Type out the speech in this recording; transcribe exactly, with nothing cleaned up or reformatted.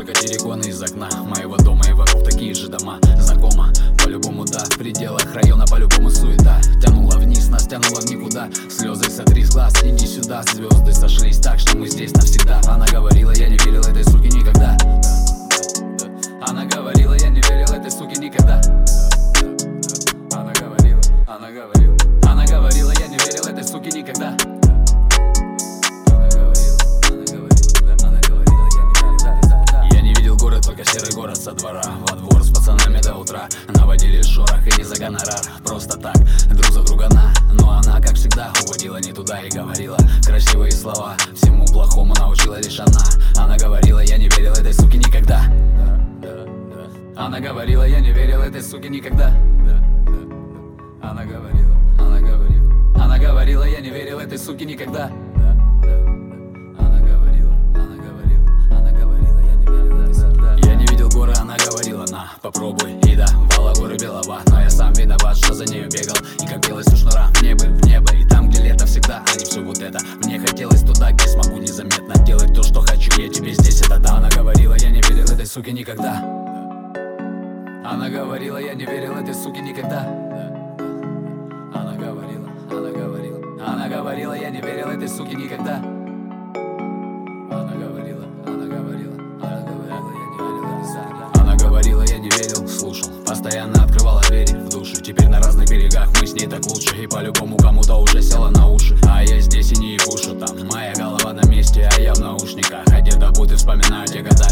только терриконы из окна моего дома, и вокруг такие же дома. Знакомо, по-любому да, в пределах района по-любому суета. Тянула вниз, нас тянула в никуда. Слезы сотри с глаз, иди сюда. Звезды сошлись так, что мы здесь навсегда. Она говорила, я не верил этой суке никогда. Она говорила, я не верил этой суке никогда. Она говорила, она говорила, она говорила, я не верил этой суке никогда. Только серый город со двора, во двор с пацанами до утра. Наводили шорох и не за гонорар, просто так, друг за друга на. Но она, как всегда, уводила не туда и говорила красивые слова. Всему плохому научила лишь она. Она говорила, я не верил этой суке никогда. Она говорила, я не верил этой суке никогда. Она говорила, она говорила, она говорила, я не верил этой суке никогда. Попробуй, и да, вала горы белого. Но я сам виноват, что за нею бегал. И как белый у шнура в небо, в небо. И там, где лето всегда, а не все вот это. Мне хотелось туда, где смогу незаметно делать то, что хочу. Я тебе здесь, это да. Она говорила, я не верил этой суке никогда. Она говорила, я не верил этой суке никогда. Она говорила, она говорила, она говорила, я не верил этой суке никогда. Она говорила, она говорила, она говорила, я не верил этой суке. Она говорила, я не верил, слушал. Постоянно открывала двери в душу. Теперь на разных берегах мы с ней так лучше. И по-любому кому-то уже села на уши. А я здесь и не ебушу там. Моя голова на месте, а я в наушниках. Одета будто вспоминаю те года,